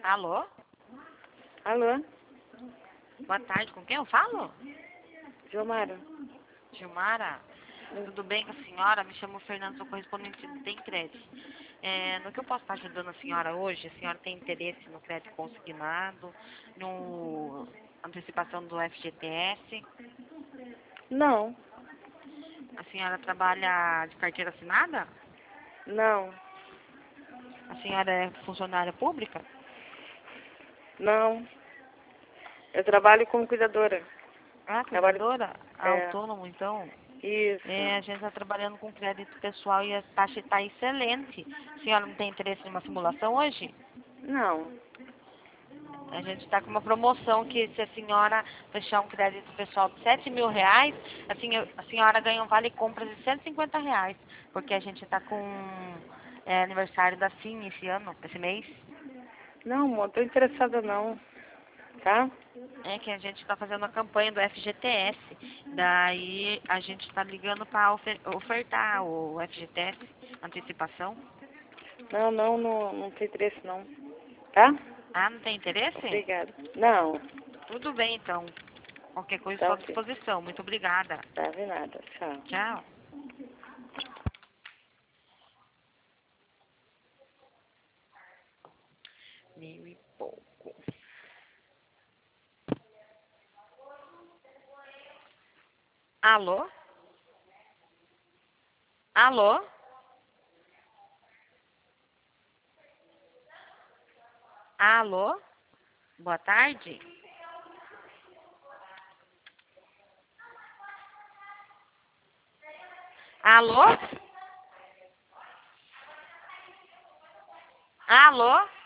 Alô? Alô? Boa tarde, com quem eu falo? Gilmara? Gilmara? Tudo bem com a senhora? Me chamo Fernando, sou correspondente do Tem Crédito. No que eu posso estar ajudando a senhora hoje? A senhora tem interesse no crédito consignado, no antecipação do FGTS? Não, A senhora trabalha de carteira assinada? não, A senhora é funcionária pública? não. Eu trabalho como cuidadora. Ah, Trabalho... cuidadora? É, Autônomo, então? isso. A gente está trabalhando com crédito pessoal e a taxa está excelente. A senhora não tem interesse em uma simulação hoje? Não. A gente está com uma promoção que se a senhora fechar um crédito pessoal de R$ 7.000, a senhora ganha um vale compra de R$ 150, porque a gente está com aniversário da CIN esse ano, esse mês. Não, amor, tô interessada não. Tá? É que a gente está fazendo a campanha do FGTS. Daí a gente está ligando para ofertar o FGTS, antecipação. Não tem interesse não. Tá? Ah, não tem interesse? Obrigada. Não, Tudo bem, então. Qualquer coisa tá estou à ok. disposição. Muito obrigada. Tá, de nada. Tchau. Tchau. Mil e pouco. Alô? Alô? Alô? Boa tarde. Alô? Alô?